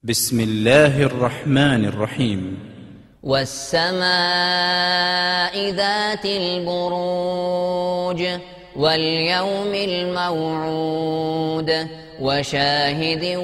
بسم الله الرحمن الرحيم. والسماء ذات البروج واليوم الموعود وشاهد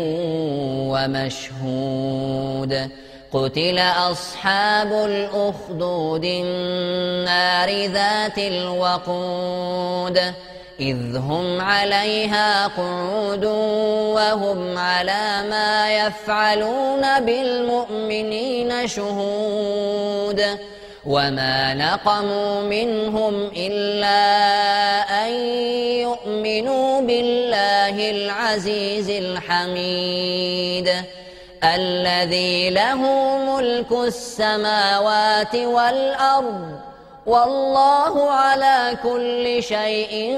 ومشهود قتل أصحاب الأخدود النار ذات الوقود إذ هم عليها قعود وهم على ما يفعلون بالمؤمنين شهود وما نقموا منهم إلا أن يؤمنوا بالله العزيز الحميد الذي له ملك السماوات والأرض والله على كل شيء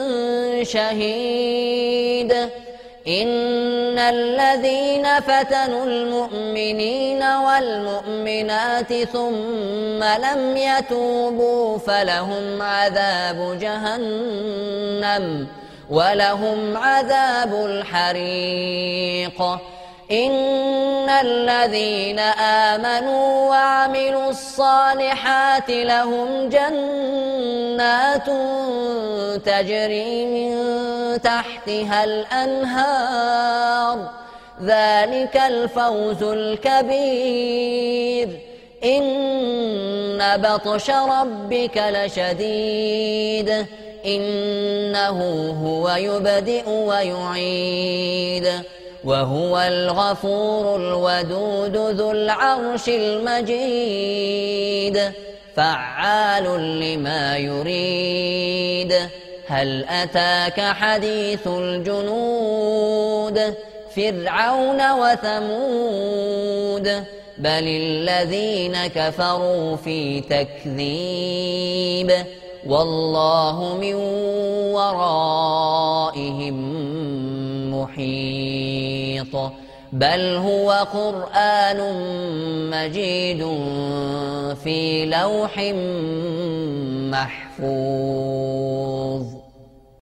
شهيد إن الذين فتنوا المؤمنين والمؤمنات ثم لم يتوبوا فلهم عذاب جهنم ولهم عذاب الحريق إن الذين آمنوا وعملوا الصالحات لهم جنات تجري من تحتها الأنهار ذلك الفوز الكبير إن بطش ربك لشديد إنه هو يبدئ ويعيد وهو الغفور الودود ذو العرش المجيد فعال لما يريد هل أتاك حديث الجنود فرعون وثمود بل الذين كفروا في تكذيب والله من ورائهم محيط بل هو قرآن مجيد في لوح محفوظ.